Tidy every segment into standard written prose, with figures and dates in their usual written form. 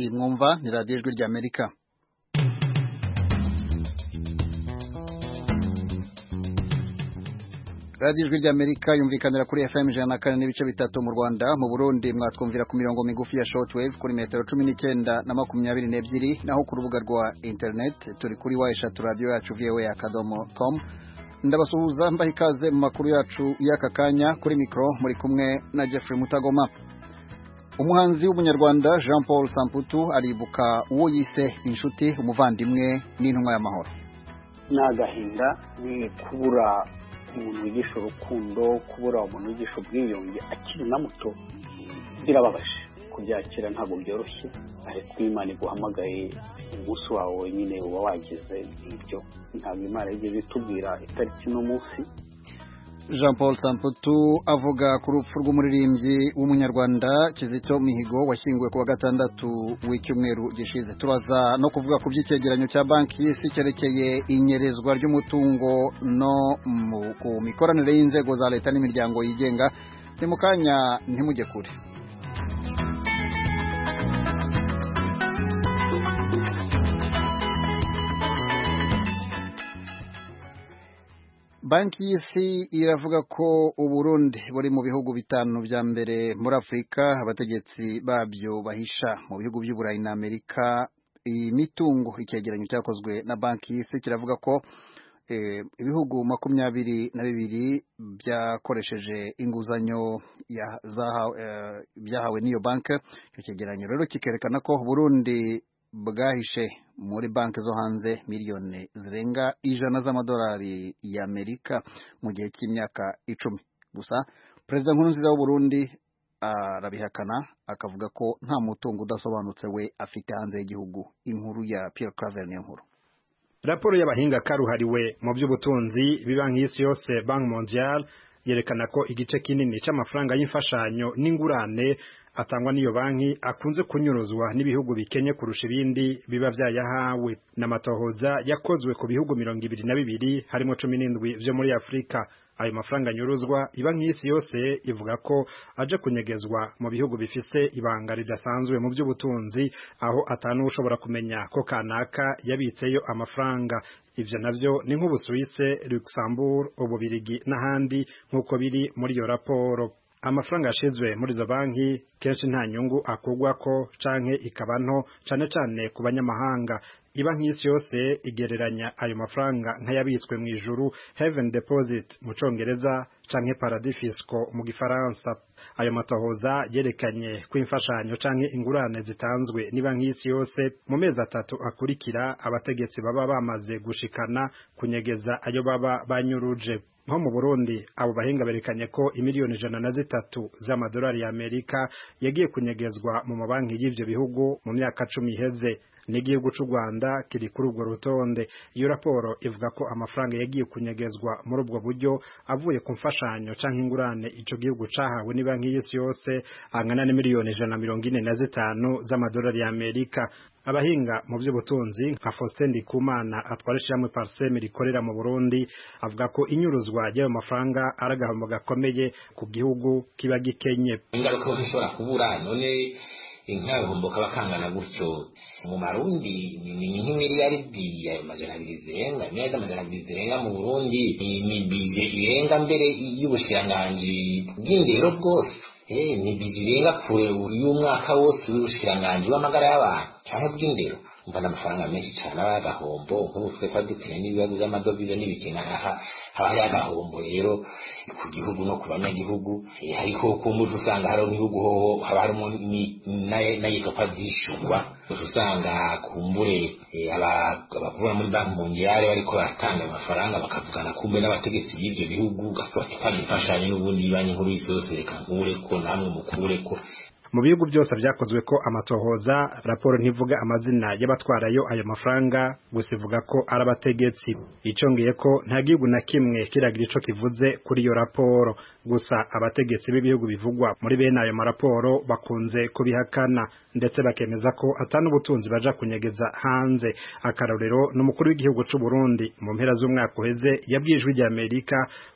iyi mwumva ni radiyo ijwi ry'Amerika. radiyo ijwi ry'Amerika yumvikanira kuri FM 104.3 mu Rwanda. Mu Burundi mwatwumvira ku mirongo migufi ya shortwave kuri metero 19 na 22, naho ku rubuga rwa internet turi kuri wa@radio-yacu.voa.com. Ndabasuhuza mbaha ikaze mu makuru yacu y'aka kanya. Kuri mikro muri kumwe na Jeffrey Mutagoma. Umuhanzi w'umunyarwanda Jean Paul Samputu aribuka uwo yise inshuti, umuvandimwe n'intumwa y'amahoro. Nagahinda ni kubura umuntu wigisha urukundo, kubura umuntu wigisha ubwiyunge akiri na muto, birababaje kubyakira, ntabwo byoroshye, ariko Imana iguhamagaye umunsi wawe nyine uba wageze. Ibyo ntabwo Imana yigeze itubwira itariki n'umunsi. Jean Paul Samputu avuga ku rupfu rw'umuririmbyi w'umunyarwanda Kizito Mihigo washyinguwe ku wa gatandatu w'icyumweru gishize. Turaza no kuvuga ku by'icyegeranyo cya banki y'isi cyerekeye inyerezwa ry'umutungo no ku mikoranire y'inzego za leta n'imiryango yigenga. Ni mu kanya, ntimujye kure. Banki y'isi iravuga ko Uburundi buri mu bihugu bitanu bya mbere muri Afrika abategetsi babyo bahisha mu bihugu by'Uburayi na Amerika imitungo. Icyegeranyo cyakozwe na banki y'isi kiravuga ko ibihugu 22 byakoresheje inguzanyo byahawe n'iyo banki. Icyo cyegeranyo rero kikerekana ko Burundi bwahishe muri banki zo hanze miliyoni zirenga 100 z'amadolari y'Amerika mu gihe cy'imyaka 10 gusa. Perezida Nkurunziza w'u Burundi arabihakana, akavuga ko nta mutungo udasobanutse we afite hanze y'igihugu. Inkuru ya Pierre Claver ni nkuru. Raporo y'abahinga karuhariwe mu by'ubutunzi bibanki y'isi yose Banque Mondiale yerekana ko igice kinini c'amafaranga y'imfashanyo n'ingurane atangwa n'iyo banki akunze kunyuruzwa n'ibihugu bikenye kurusha ibindi biba vyayahawe. N'amatohoza yakozwe ku bihugu 22 harimo 17 vyo muri Afrika. Ayo mafaranga nyuruzwa ibanki y'isi yose ivuga ko aje kunyegezwa mu bihugu bifise ibanga ridasanzwe mu by'ubutunzi, aho atanu ushobora kumenya ko kanaka yabitseyo amafaranga. Ivyo navyo ni nk'Ubusuwise, Luxembourg, Ububirigi n'ahandi nk'uko biri muri iyo raporo. Amafaranga yashizwe muri izo banki kenshi nta nyungu akugwako canke ikaba nto, cane cane ku banyamahanga. Ibanki y'isi yose igereranya ayo mafaranga nk'ayabitswe mu ijuru, heaven deposit mu Congereza canke paradis fiscal mu Gifaransa. Ayo matohoza yerekanye ko imfashanyo canke ingurane zitanzwe n'ibanki y'isi yose mu mezi 3 akurikira abategetsi baba bamaze gushikana kunyegeza ayo baba banyuruje. Nko mu Burundi abo bahinga berekanye ko imiliyoni 103 z'amadolari y'Amerika yagiye kunyegezwa mu mabanki y'ivyo bihugu mu myaka 10 iheze. N'igihugu c'u Rwanda kiri kuri urwo rutonde. Iyo raporo ivuga ko amafaranga yagiye kunyegezwa muri ubwo buryo avuye ku mfashanyo canke ingurane ico gihugu cahawe n'ibanki y'isi yose angana n'imiliyoni 145 z'amadolari y'Amerika. Abahinga mu by'ubutunzi nka Faustin Ndikumana atwara ishyirahamwe Parsem rikorera mu Burundi avuga ko inyuruzwa y'ayo mafaranga aragahombo gakomeye ku gihugu kiba gikenye. Ingaruka zishobora kubura none inkahombo kaba kangana gutyo mu Marundi ni nk'imiliyaridi ya majana 200 zirenga mu Burundi ni bije irenga mbere y'ubushiranganji bw'indero bwose. Ni bizirenga kure y'umwaka wose w'ubushiranganji w'amagara y'abantu cyangwa bw'indero. Mbona amafaranga menshi cyane agahombo nk'ubu twese dukeneye n'ibibazo by'amadovize n'ibikena haba hari agahombo rero ku gihugu no ku banyagihugu. Ariko ku mutu usanga hari n'ibihugu haba harimo n'ayitwa zishurwa, usanga kumbure abakubura muri banki mondiale bariko baratanga amafaranga bakavugana kumbe n'abategetsi b'ivyo bihugu gafatwa n'imfashanyo n'ubundi banki nkuru y'isi yose reka nkureko namwe mukureko. Mu bihugu byose byakozwe ko amatohoza, raporo ntivuga amazina y'abatwarayo ayo mafaranga, gusa ivuga ko ari abategetsi. Icongeye ko nta gihugu na kimwe kiragira ico kivuze kuri iyo raporo, gusa abategetsi b'ibihugu bivugwa muri bene ayo maraporo bakunze kubihakana ndetse bakemeza ko atanu ubutunzi baja kunyegeza hanze. Akarorero n'umukuru w'igihugu c'u Burundi mu mpera z'umwaka uheze yabwijwe ry'Amerika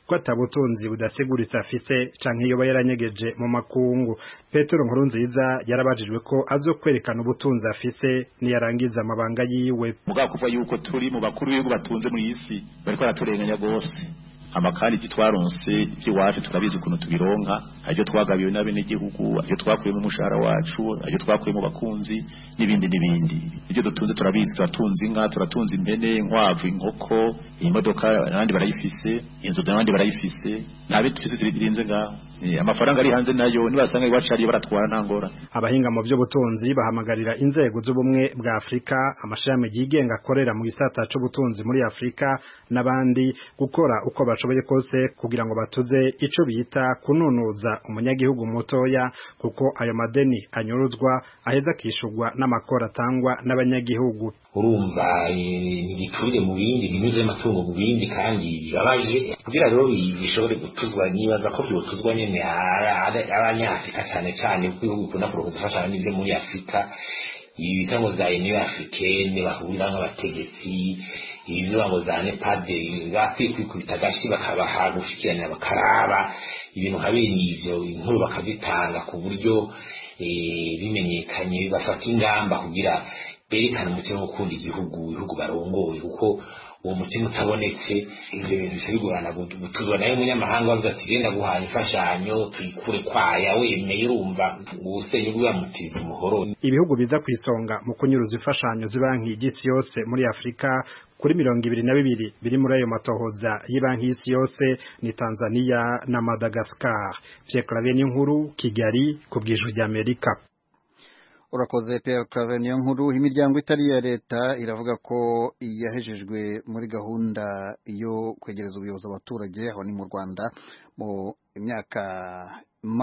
ko atabutunzi budasiguritse afise canke yoba yaranyegeje mu makungu. Petero Nkurunziza yarabajijwe ko azokwerekana ubutunzi afise niyarangiza amabanga yiwe. Mugabo kuva yuko turi mu bakuru b'ibihugu batunze muri isi bariko baraturenganya gose. Amakari gitwaronse by'iwacu turabizi ukuntu tubironka, ajyo twagabiwe n'abene gihugu, ajyo twakuye mu mushahara wacu, ajyo twakuye mu bakunzi n'ibindi. Ibyo dutunze turabizi, turatunze inka, turatunze impene, inkwavu, inkoko, imodoka n'abandi barayifise, inzu n'abandi barayifise, nabe tufise birinze ngaho. Amafaranga ari hanze nayo nibasanga iwacu ari baratwara ntangora. Abahinga mu by'ubutunzi bahamagarira inzego z'ubumwe bwa Afrika, amashami yigenga akorera mu gisata c'ubutunzi muri Afrika n'abandi gukora uko bashoboye kose kugira ngo batuze ico bita kununuza umunyagihugu mutoya, kuko ayo madeni anyuruzwa aheza kishurwa n'amakora atangwa n'abanyagihugu. Urumva ntibiturire mu bindi binyuze amatungo mu bindi kandi bibabaje kugira rero bishobore gutuzwa, nibaza ko byotuzwa nyene abanyafrika cyane kuko ibihugu bikunda kurufasha n'ibyo muri Afrika, ibi bitango za Union Africaine bahurira nk'abategetsi, ibyo ngo za NEPAD bakwikubita gashi bakabaha gushikirana bakaraba ibintu habiri n'ivyo inkuru bakazitanga ku buryo bimenyekanye, bafata ingamba kugira berekana umutima w'ukunda igihugu barongoye, kuko uwo mutima utabonetse ivyo bintu bishobora gutuzwa nayo umunyamahanga bavuga ati genda guhana imfashanyo tuyikure kwaya wemeye, urumva ubusenyi bw'amutiza umuhoro. Ibihugu biza kwisonga mu kunyuruza imfashanyo z'ibanki y'isi yose muri Afrika kuri 22 biri muri ayo matohoza y'Ibanki y'Isi Yose ni Tanzania na Madagascar. Pierre Claver Niyonkuru, Kigali, ku bw'Ijwi ry'Amerika. Urakoze Pierre Claver Niyonkuru. Imiryango itari ya leta iravuga ko yahejejwe muri gahunda yo kwegereza ubuyobozi abaturage aho ni mu Rwanda mu imyaka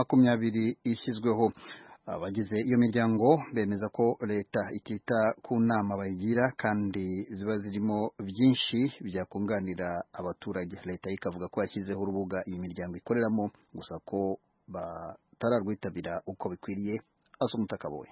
20 ishyizweho. Abagize iyo miryango bemeza ko leta itita ku nama bayigira kandi ziba zirimo byinshi byakunganira abaturage. Leta ikavuga ko yashyizeho urubuga iyi miryango ikoreramo gusa ko batararwitabira uko bikwiriye. Asumutakaboye.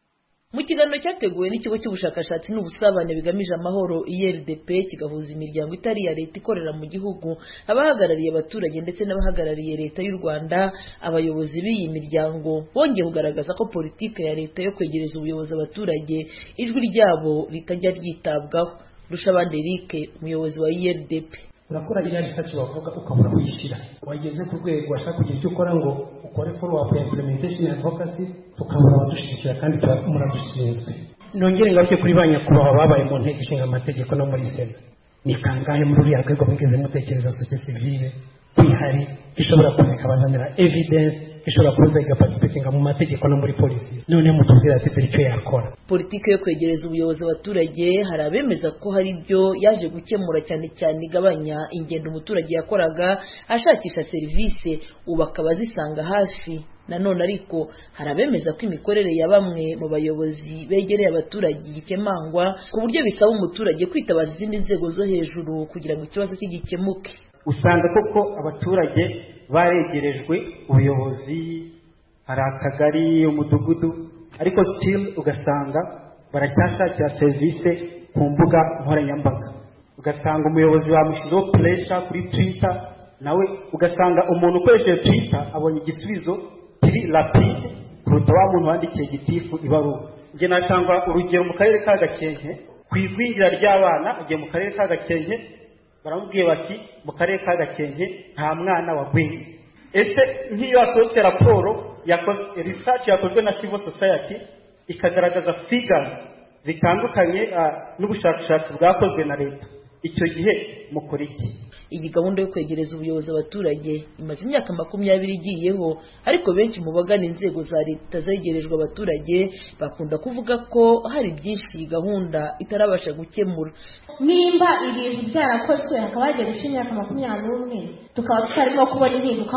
Mu kiganiro cyateguwe n'ikigo cy'ubushakashatsi n'ubusabane bigamije amahoro IRDP kigahuza imiryango itari ya leta ikorera mu gihugu, abahagarariye abaturage ndetse n'abahagarariye leta y'u Rwanda, abayobozi b'iyi miryango bongeye kugaragaza ko politike ya leta yo kwegereza ubuyobozi abaturage ijwi ryabo ritajya ryitabwaho. Rushabande Eric, umuyobozi wa IRDP: urakora iriya research bavuga ukabura kwishyira, wageze ku rwego washaka kugira icyo ukora ngo ukore follow up implementation and advocacy, tukabura abadushyigikira kandi muradushinzwe. Nongere ngaruke kuri ba nyakubahwa babaye mu nteko ishinga amategeko no muri Sena. Ni kangahe muri uriya rwego mwigeze mutekereza societe civile kwihari ishobora kuzikabazanira evidence, ishobora kuza igaparticipatinga mu mategeko no muri polisi, none mutubwira ati turi cyo yakora. Politike yo kwegereza ubuyobozi abaturage hari abemeza ko hari ibyo yaje gukemura, cyane cyane igabanya ingendo umuturage yakoraga ashakisha serivisi ubu akaba zisanga hafi. Nanone ariko hari abemeza ko imikorere ya bamwe mu bayobozi begereye abaturage gikemangwa ku buryo bisaba umuturage kwitabaza izindi nzego zo hejuru kugira ngo ikibazo cye gikemuke. Usanga koko abaturage baregerejwe ubuyobozi, hari akagari, umudugudu, ariko still ugasanga baracyashakira serivisi ku mbuga nkoranyambaga. Ugasanga umuyobozi bamushizeho pressure kuri Twitter, nawe ugasanga umuntu ukoresheje Twitter abonye igisubizo kiri rapide kuruta wa muntu wandikiye gitifu ibaruwa. Nge natanga urugero mu karere ka Gakenke, ku igwingira ry'abana agiye mu karere ka Gakenke, baramubwiye bati mu karere ka Gakenke nta mwana wagwingiye. Ese nk'iyo asohotse raporo yakozwe research yakozwe na civil society ikagaragaza figures zitandukanye n'ubushakashatsi bwakozwe na leta, icyo gihe mukora iki? Iyi gahunda yo kwegereza ubuyobozi abaturage imaze imyaka 20 igiyeho, ariko benshi mu bagana inzego za leta zegerejwe abaturage bakunda kuvuga ko hari byinshi iyi gahunda itarabasha gukemura. Nimba ibintu byarakozwe hakaba hagiye gushira imyaka 21 tukaba tutarimo kubona impinduka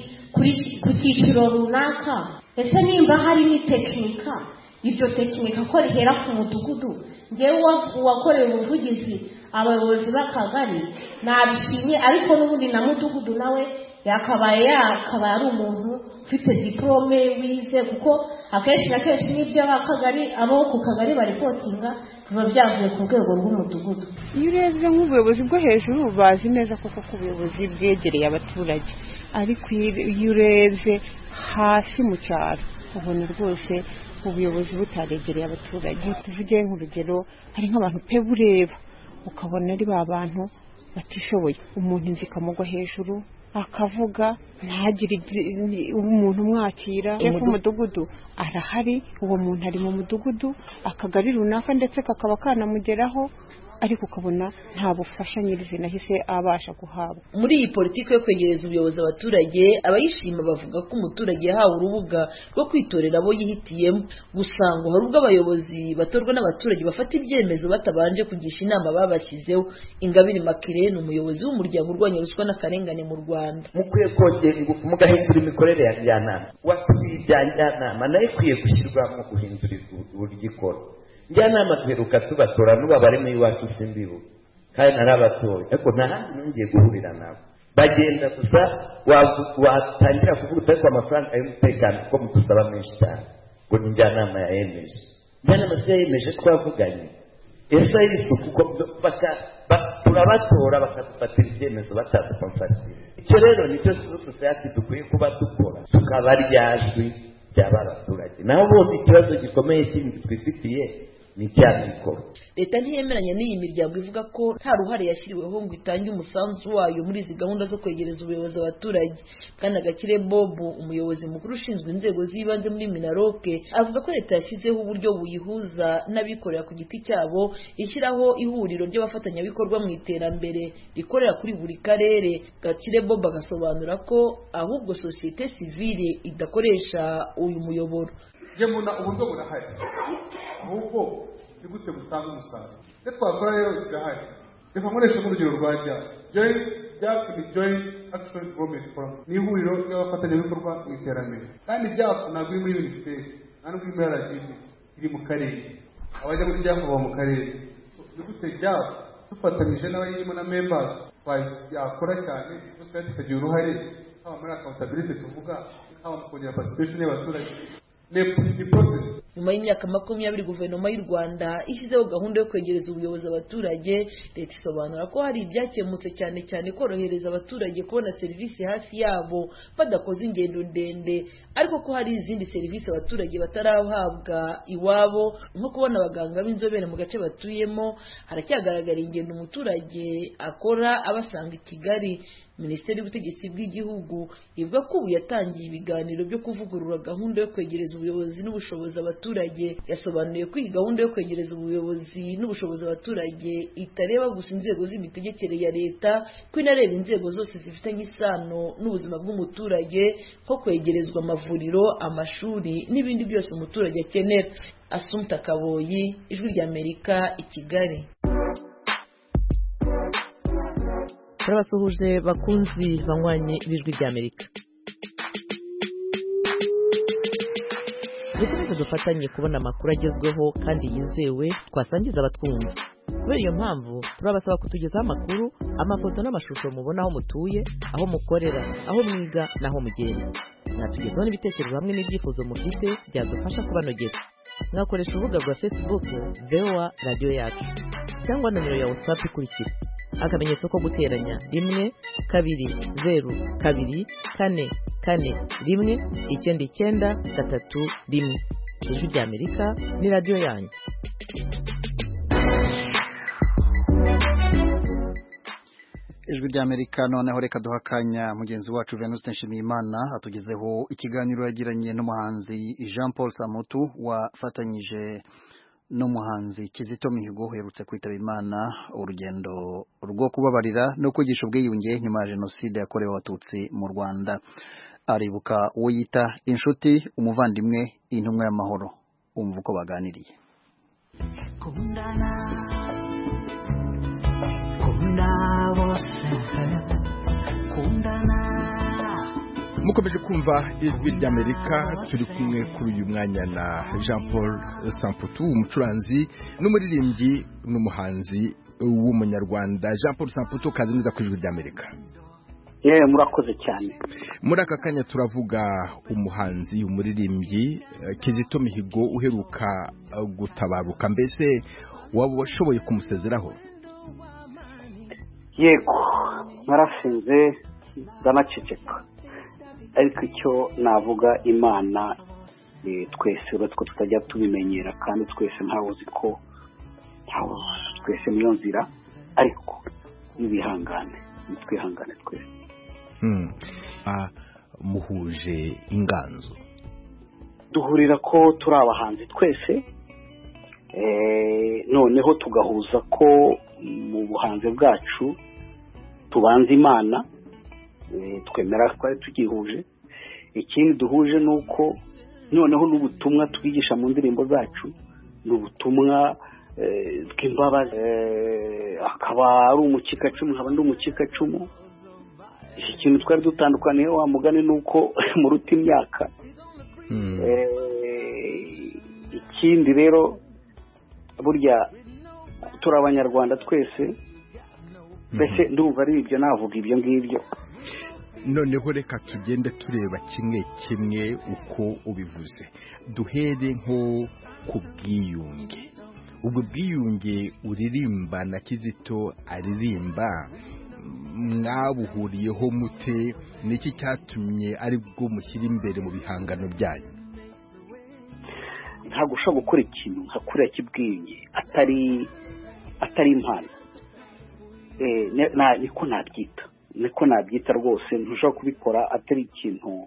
ku cyiciro runaka, ese nimba hari ni tekinika, ibyo tekinika ko rihera ku mudugudu, ngewe wakoreye ubuvugizi abayobozi b'akagari nabishimye, ariko n'ubundi na mudugudu nawe yakabaye ari umuntu ufite diplome wize, kuko akenshi na kenshi n'ibyo abo ku kagari baripotinga biba byavuye ku rwego rw'umudugudu. Iyo urebye nk'ubuyobozi bwo hejuru bazi neza koko ko ubuyobozi bwegereye abaturage, ariko iyo urebye hasi mu cyaro ubona rwose ubuyobozi butaregereye abaturage. Tuvuge nk'urugero, hari nk'abantu pe bureba ukabona ari ba bantu batishoboye, umuntu inzi ikamugwa hejuru akavuga ntagire umuntu umwakira. Ku mudugudu arahari, uwo muntu ari mu mudugudu, akagari runaka ndetse kakaba kanamugeraho, ariko ukabona nta bufasha nyirizina ahise abasha guhabwa. Muri iyi politiki yo kwegereza ubuyobozi abaturage, abayishima bavuga ko umuturage yahawe urubuga rwo kwitorera abo yihitiyemo. Gusa ngo hari ubwo abayobozi batorwa n'abaturage bafata ibyemezo batabanje kugisha inama babashyizeho. Ingabire Makire ni umuyobozi w'umuryango urwanya ruswa n'akarengane mu Rwanda. Mukwiye kongera ingufu mugahindura imikorere ya njyanama. Watubwiye ibya njyanama nayo ikwiye gushyirwa mu guhindura uburyo ikora. Njyanama duheruka tubatora n'ubabare mu iwacu simbibu kandi narabatoye, ariko nta handi nongeye guhurira nabo. Bagenda gusa watangira kuvuga utari kwa amafaranga y'umutekano kuko mudusaba menshi cyane ngo ni njyanama yayemeje. Njyanama si yayemeje twavuganye ese y'isuku kuko turabatora bakadufatira ibyemezo batadukonsaritira. Icyo rero nicyo sosiyete dukwiye kuba dukora, tukaba ryajwi ry'aba baturage. Naho ubundi ikibazo gikomeye kindi twifitiye Leta ntiyemeranya n'iyi miryango ivuga ko nta ruhare yashyiriweho ngo itange umusanzu wayo muri izi gahunda zo kwegereza ubuyobozi abaturage. Kandi Gakire Bob, umuyobozi mukuru ushinzwe inzego z'ibanze muri Minaroke, avuga ko leta yashyizeho uburyo buyihuza n'abikorera ku giti cyabo, ishyiraho ihuriro ry'abafatanyabikorwa mu iterambere rikorera kuri buri karere. Gakire Bob agasobanura ko ahubwo sosiyete sivile idakoresha uyu muyoboro. Mbona uburyo burahari, ahubwo ni gute gutanga umusaruro. Icyo twakora rero kirahari. Reka nkoreshe nk'urugero rwa JAF ni Joint Action Development Forum, ni ihuriro ry'abafatanyabikorwa mu iterambere. Kandi JAF ntabwo iri muri minisiteri, nta n'ubwo iri muri RGB, iri mu karere. Abajya muri JAF baba mu karere. Ni gute JAF dufatanyije n'abayirimo na members yakora cyane, gusa tukagira uruhare haba muri accountability tuvuga, haba mu kongera participation y'abaturage. Nyuma y'imyaka 20 guverinoma y'u Rwanda ishyizeho gahunda yo kwegereza ubuyobozi abaturage, leta isobanura ko hari ibyakemutse cyane cyane korohereza abaturage kubona serivisi hafi yabo badakoze ingendo ndende, ariko ko hari izindi serivisi abaturage batarahabwa iwabo, nko kubona abaganga b'inzobere mu gace batuyemo. Haracyagaragara ingendo umuturage akora abasanga i Kigali. Minisiteri y'Ubutegetsi bw'Igihugu ivuga ko ubu yatangiye ibiganiro byo kuvugurura gahunda yo kwegereza ubuyobozi n'ubushobozi abaturage. Yasobanuye ko iyi gahunda yo kwegereza ubuyobozi n'ubushobozi abaturage itareba gusa inzego z'imitegekere ya leta, ko inareba inzego zose zifitanye isano n'ubuzima bw'umuturage, nko kwegerezwa amavuriro, amashuri n'ibindi byose umuturage akenera. Assumpta Kaboyi, Ijwi ry'Amerika, i Kigali. Turabasuhuje bakunzi banywanyi b'Ijwi ry'Amerika. Dukomeze dufatanye kubona amakuru agezweho kandi yizewe twasangiza abatwumva. Kubera iyo mpamvu turabasaba kutugezaho amakuru, amafoto n'amashusho mubona aho mutuye, aho mukorera, aho mwiga n'aho mugenda. Mwatugezaho n'ibitekerezo hamwe n'ibyifuzo mufite byadufasha kubanogera. Mwakoresha urubuga rwa Facebook VOA Radio Yacu cyangwa nomero ya WhatsApp ikurikira: akamenyetso ko guteranya 1 2 0 2 4 4 1 9 3 1. Ijwi ry'Amerika ni radio yanyu. Ijwi ry'Amerika. Noneho reka duhakanya mugenzi wacu Venuste Nshimiyimana atugezeho ikiganiro yagiranye n'umuhanzi Jean Paul Samputu wafatanyije n'umuhanzi Kizito Mihigo uherutse kwitaba Imana, urugendo rwo kubabarira no kwigisha ubwiyunge nyuma ya jenoside yakorewe abatutsi mu Rwanda. Aribuka uwo yita inshuti, umuvandimwe, intumwa y'amahoro. Umva uko baganiriye. Kundana bose kundana. Mukomeje kumva Ijwi ry'Amerika, turi kumwe kuri uyu mwanya na Jean Paul Samputu, umucuranzi n'umuririmbyi n'umuhanzi w'umunyarwanda. Jean Paul Samputu, kazi neza ku Ijwi ry'Amerika. murakoze cyane. Muri aka kanya turavuga umuhanzi umuririmbyi Kizito Mihigo uheruka gutabaruka, mbese washoboye kumusezeraho? Yego, narasinze ndanaceceka, ariko icyo navuga Imana twese uretse tutajya tubimenyera kandi twese ntawe uzi ko twese niyo nzira, ariko nibihangane twihangane twese. Muhuje inganzo, duhurira ko turi abahanzi twese, noneho tugahuza ko mu buhanzi bwacu tubanza Imana, twemera ko tugihuje. Ikindi duhuje nuko noneho n'ubutumwa twigisha mu ndirimbo zacu n'ubutumwa bw'imbabazi, akaba ari umukikacumu nkaba ndi umukikacumu. Iki kintu twari dutandukaniye wa mugani nuko muruta imyaka. Ikindi rero burya turi abanyarwanda twese, mbese ndumva ari ibyo navuga ibyo ngibyo. Noneho reka tugende tureba kimwe kimwe uko ubivuze. Duhere nko ku bwiyunge. Ubwo bwiyunge uririmba na Kizito aririmba, mwabuhuriyeho mute? Niki cyatumye ari bwo mushyira imbere mu bihangano byanyu? Ntabwo ushobora gukora ikintu nka kuriya cy'ubwiyunge atari impano. niko nabyita rwose. Ntushobora kubikora atari ikintu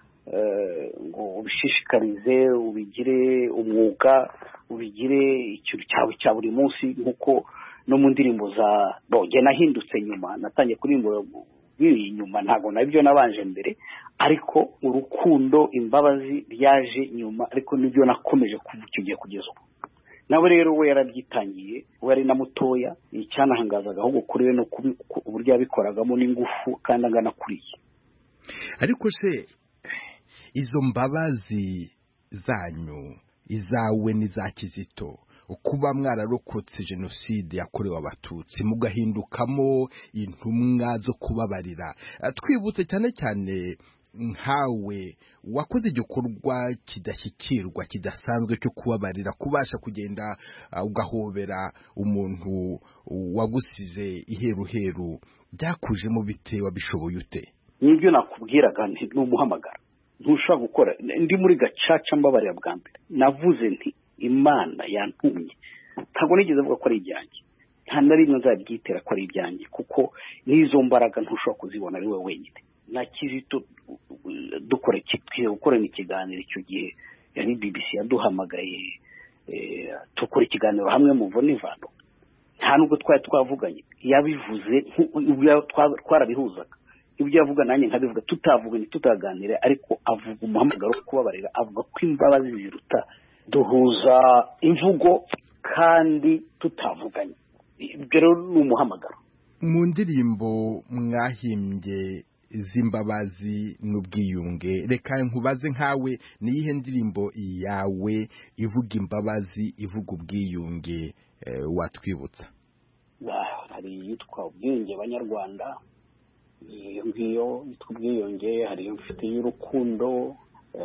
ngo ubishishikarize, ubigire umwuga, ubigire ikintu cyawe cya buri munsi. Nkuko no mu ndirimbo za boge nahindutse nyuma, natangiye kuririmba nyuma, ntabwo nabyo nabanje mbere, ariko urukundo imbabazi byaje nyuma, ariko nibyo nakomeje kuvuga kugeza ubu. Nawe rero we yarabyitangiye, we ari na mutoya, icyanahangazaga ahubwo kuri we no uburyo yabikoragamo n'ingufu kandi angana kuriye. Ariko se izo mbabazi zanyu, izawe n'iza Kizito, kuba mwararokotse jenoside yakorewe abatutsi mugahindukamo intumwa zo kubabarira, twibutse cyane cyane nkawe wakoze igikorwa kidashyikirwa kidasanzwe cyo kubabarira, kubasha kugenda ugahobera umuntu wagusize iheruheru. Byakujemo bite? Wabishoboye ute? Nibyo nakubwiraga, nti n'umuhamagara ntushobora gukora. Ndi muri gacaca mbabarira bwa mbere, navuze nti Imana yantumye, ntabwo nigeze avuga ko ari ibyanjye, nta na rimwe nzabyitera ko ari ibyanjye, kuko n'izo mbaraga ntushobora kuzibona ari we wenyine. Na Kizito gukorana ikiganiro icyo gihe yari BBC yaduhamagaye, tukora ikiganiro hamwe mu Vonivano, nta nubwo twari twavuganye. Yabivuze twarabihuzaga, ibyo yavuga nanjye nkabivuga, tutavuganye tutaganira, ariko avuga umuhamagaro wo kubabarira, avuga ko imbabazi ziruta. Duhuza imvugo kandi tutavuganye, ibyo rero ni umuhamagaro. Mu ndirimbo mwahimbye z'imbabazi n'ubwiyunge, reka nkubaze nkawe, ni iyihe ndirimbo yawe ivuga imbabazi ivuga ubwiyunge watwibutsa? Hari iyitwa ubwiyunge banyarwanda, iyo ngiyo yitwa ubwiyunge. hari iyo mfite y'urukundo,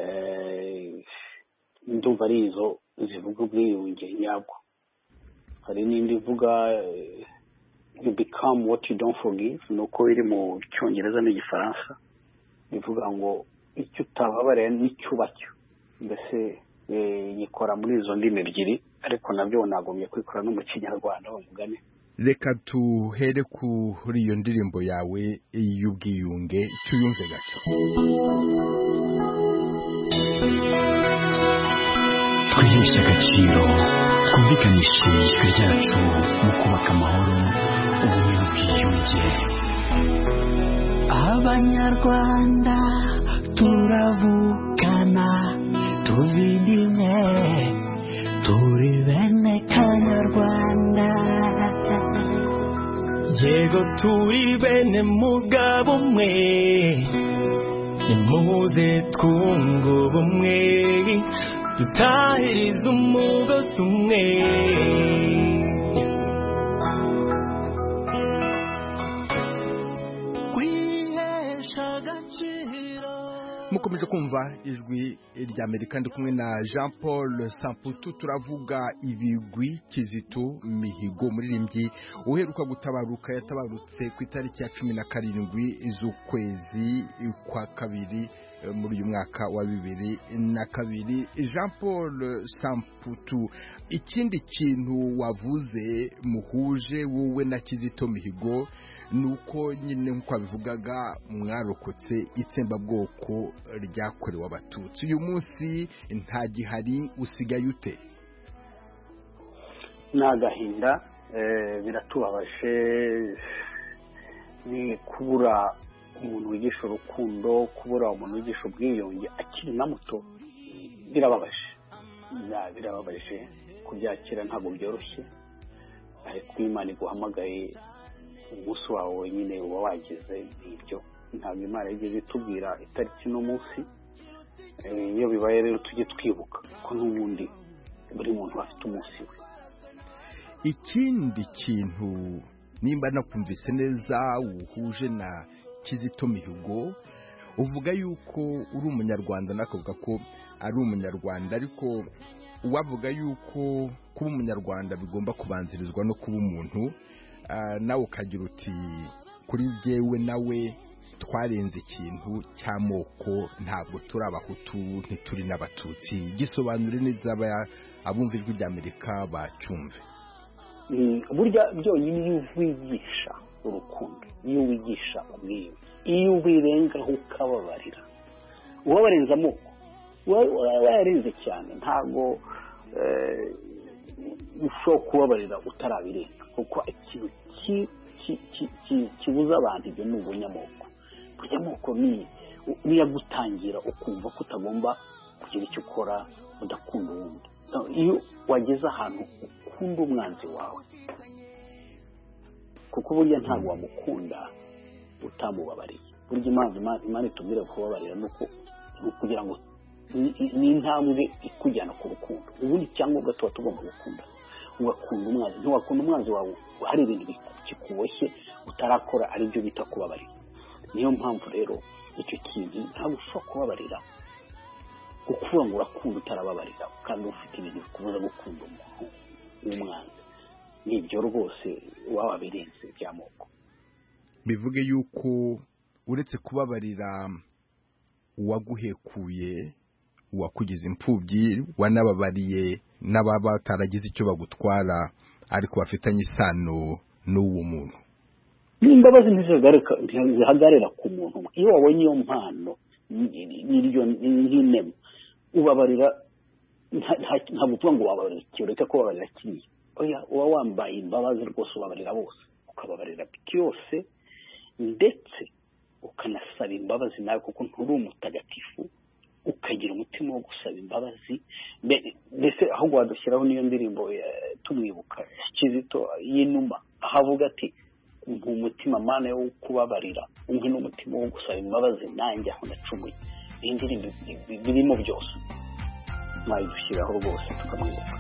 ndumva ari izo zivuga ubwiyunge nyabwo. Hari n'indi ivuga you become what you don't forgive, nuko iri mu Cyongereza n'Igifaransa, bivuga ngo icyo utababariye n'icyo ubacyo. Mbese yikora muri izo ndimi ebyiri, ariko nabyo nagomye kwikora no mu Kinyarwanda bamugane. Reka tuhere kuri iyo ndirimbo yawe y'ubwiyunge, tuyumve gato. Twiheshe agaciro, twumvikanishe ijwi ryacu mu kubaka amahoro, ubumwe n'ubwiyunge. Abanyarwanda turavukana, tuvindimwe, turi bene Kanyarwanda. Yego turi bene mugabo umwe, nimuze twunge ubumwe, tutahiriza umugozi umwe. mukomeje kumva ijwi rya Amerika ndi kumwe na Jean Paul Samputu turavuga ibigwi Kizito Mihigo muririmbyi uheruka gutabaruka yatabarutse ku itariki ya 17 z'ukwezi kwa kabiri muri uyu mwaka wa 2002. Jean Paul Samputu, ikindi kintu wavuze muhuje wowe na Kizito Mihigo nuko nyine nko abivugaga mwarokotse itsembabwoko ryakorewe abatutsi. Uyu munsi nta gihari, usigaye ute? Nagahinda biratubabaje, ni kubura umuntu wigisha urukundo, kubura umuntu wigisha ubwiyunge akiri na muto. Birababaje kubyakira, ntabwo byoroshye, ariko Imana iguhamagaye umunsi wawe wenyine uba wagize ibyo. Ntabwo Imana yigeze itubwira itariki n'umunsi. Iyo bibaye rero tujye twibuka ko n'ubundi buri muntu afite umunsi we. Ikindi kintu nimba nakumvise neza uhuje na Kizito Mihigo, uvuga yuko uri umunyarwanda nakavuga ko ari umunyarwanda, ariko wavuga yuko kuba umunyarwanda bigomba kubanzirizwa no kuba umuntu. Nawe ukagira uti kuri byewe nawe twarenze ikintu cy'amoko, ntabwo turi abahutu ntituri n'abatutsi. Gisobanure neza abumva ijwi rya Amerika bacyumve. Burya byonyine iyo wigisha urukundo, iyo wigisha ubwiyunge, iyo ubirengaho ukababarira, ubabarenza amoko, wayarenze cyane. Ntabwo ushobora kubabarira utarabirenga, kuko ikintu kibuza abantu ibyo ni ubunyamoko. Ubunyamoko niyo gutangira ukumva ko utagomba kugira icyo ukora udakunda uwundi. Iyo wageze ahantu ukunda umwanzi wawe, kuko burya ntabwo wamukunda utamubabariye. Burya Imana itubwira kubabarira nuko kugira ngo ni intambwe ikujyana ku rukundo. Ubundi icyangombwa tuba tugomba gukunda, ugakunda umwanzi. Ntiwakunda umwanzi wawe hari ibintu kikuboshye utarakora, ari byo bita kubabarira. Niyo mpamvu rero icyo kintu ntabwo ushobora kubabarira, ukuvuga ngo urakunda utarababarira kandi ufite ibintu bikubuza gukunda umuntu w'umwanzi. Nibyo rwose waba birenze by'amoko. Bivuge yuko uretse kubabarira uwaguhekuye, uwakugize imfubyi, wanababariye n'ababa bataragize icyo bagutwara ariko bafitanye isano n'uwo muntu. N'imbabazi ntizihagarara ku muntu. Iyo wabonye iyo mpano n'iryo nk'inema, ubabarira. Ntabwo uvuga ngo wababarira ureke kubabarira kiriya. Oya, uba wambaye imbabazi rwose, ubabarira bose, ukababarira byose, ndetse ukanasaba imbabazi nawe, kuko nturi umutagatifu, ukagira umutima wo gusaba imbabazi. Mbese ahubwo wadushyiraho n'iyo ndirimbo tumwibuka Kizito y'inuma, aho avuga ati umutima Mana wo kubabarira, umwe n'umutima wo gusaba imbabazi, nanjye aho nacumuye. Iyi ndirimbo birimo byose, mwayidushyiraho rwose tukamwibuka.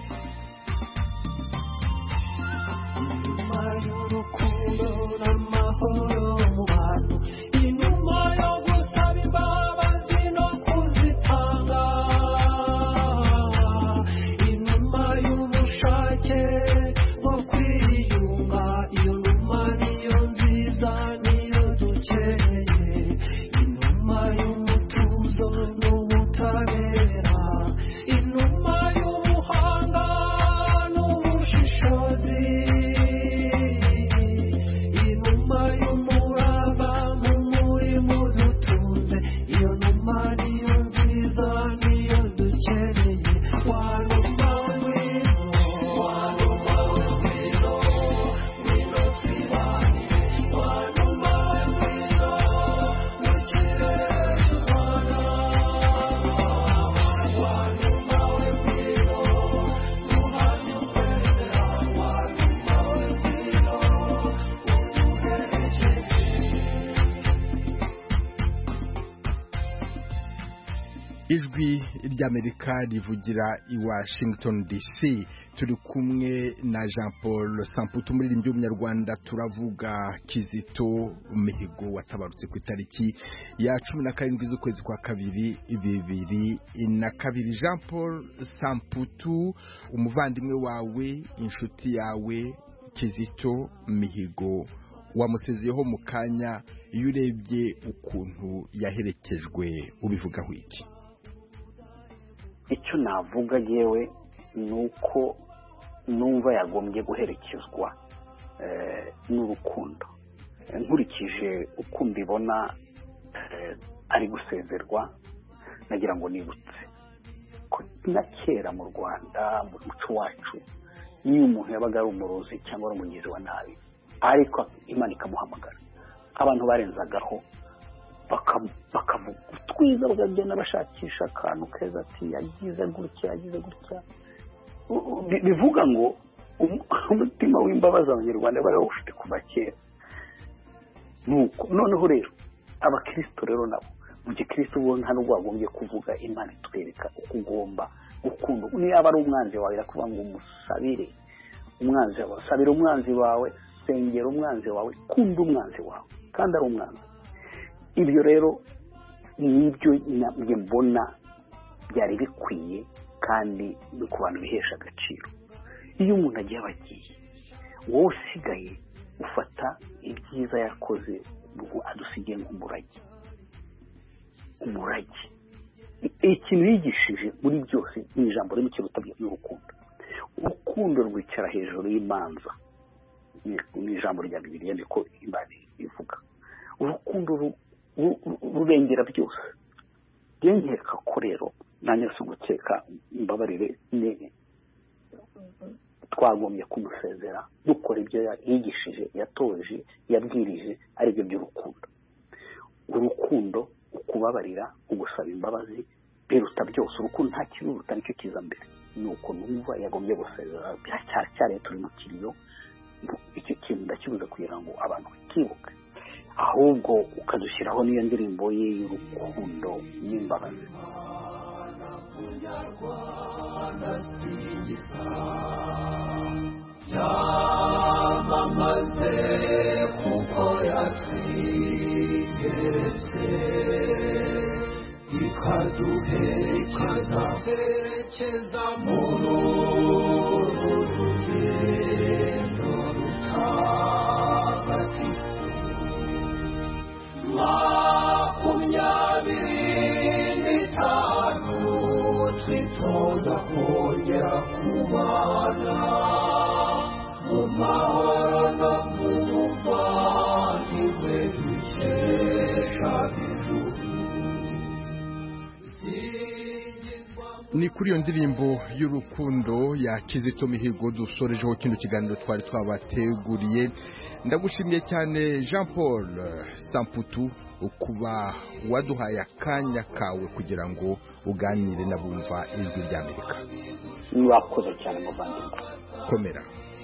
Y'urukundo n'amahoro mu bantu, inuma yo gusaba imbabazi no kuzitanga, inuma y'ubushake bwo kwiyunga. Iyo numa niyo nziza, niyo dukeneye, inuma y'umutuzo n'ubutabera, inuma y'ubuhanga ijwi ry'Amerika rivugira i Washington DC. Turi kumwe na Jean Paul Samputu umuririmbyi w'umunyarwanda. Turavuga Kizito Mihigo watabarutse ku itariki ya 17 z'ukwezi kwa kabiri 2002. Jean Paul Samputu, umuvandimwe wawe, inshuti yawe Kizito Mihigo wamusezeyeho mu kanya, iyo urebye ukuntu yaherekejwe ubivugaho iki? Icyo navuga yewe nuko numva yagombye guherekezwa n'urukundo. Nkurikije uko mbibona ari gusezerwa, nagira ngo nibutse ko na kera mu Rwanda mu muco wacu, iyo umuntu yabaga ari umurozi cyangwa ari umugizi wa nabi, ariko Imana ikamuhamagara, abantu barenzagaho bakavuga twiza, bagagenda bashakisha akantu keza, ati yagize gutya. Bivuga ngo umutima w'imbabazi abanyarwanda barawufite kuva kera. Noneho rero abakristo rero nabo mu gikristo bo nta nubwo wagombye kuvuga Imana itwereka uko ugomba gukunda. Niba ari umwanzi wawe irakuvuga ngo umusabire umwanzi wawe, sabira umwanzi wawe, sengera umwanzi wawe, kunda umwanzi wawe kandi ari umwanzi. Ibyo rero nibyo mbona byari bikwiye kandi ku bantu bihesha agaciro. Iyo umuntu agiye abagiye, wowe usigaye ufata ibyiza yakoze adusigiye nk'umurage. Ikintu yigishije muri byose ni ijambo rimwe kiruta n'urukundo. Urukundo rwicara hejuru y'imanza, ni ijambo rya Bibiliya niko Imana ivuga. Urukundo rurengera byose. Nkeka ko rero nanjye si ugukeka, mbabarire, twagombye kumusezera dukora ibyo yigishije, yatoje, yabwirije, aribyo by'urukundo. Urukundo, ukubabarira, ugusaba imbabazi, biruta byose. Urukundo nta kiruruta, nicyo kiza mbere. Nuko numva yagombye gusezera, cyari turi mu kiriyo. Icyo kintu ndakibuza kugira ngo abantu bakibuke, ahubwo ukadushyiraho n'iyo ndirimbo ye y'urukundo n'imbabazi. Yamamaze kuko yatwigeretse, ikaduherekeza muri uru rugendo rutagatifu. 25 twitoza kongera kubana mu mahoro no mu buvandimwe dukesha ijuru. Ni kuri iyo ndirimbo y'urukundo ya Kizito Mihigo dusorejeho kino kiganiro twari twabateguriye. Ndagushimiye cyane Jean Paul Samputu kuba waduhaye akanya kawe kugira ngo uganire n'abumva ijwi ry'Amerika. Mwakoze cyane muvandimwe. Komera.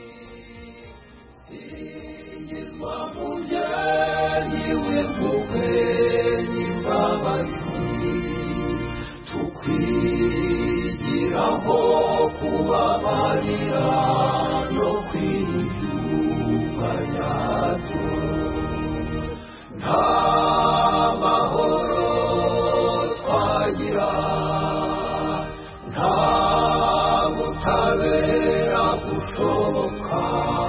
Tukwigiraho kubabarira no kwiyunganya, nta mahoro twagira, nta butabera bushoboka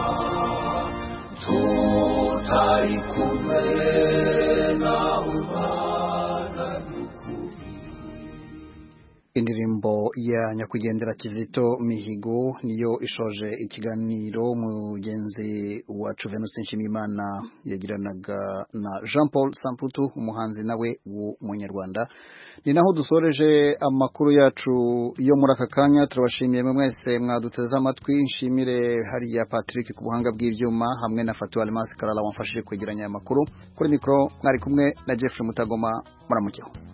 tutari kumwe nawe Mana n'ukuri. Indirimbo ya nyakwigendera Kizito Mihigo niyo ishoje ikiganiro mugenzi wacu Venuste Nshimiyimana yagiranaga na Jean Paul Samputu, umuhanzi nawe w'umunyarwanda. Ni naho dusoreje amakuru yacu yo muri aka kanya. Turabashimiye mwese mwaduteze amatwi. Nshimire hariya Patrick ku buhanga bw'ibyuma hamwe na Fatou Almas Karala wamfashije kwegeranya amakuru. Kuri mikro mwari kumwe na Jeffrey Mutagoma. Muramukeho.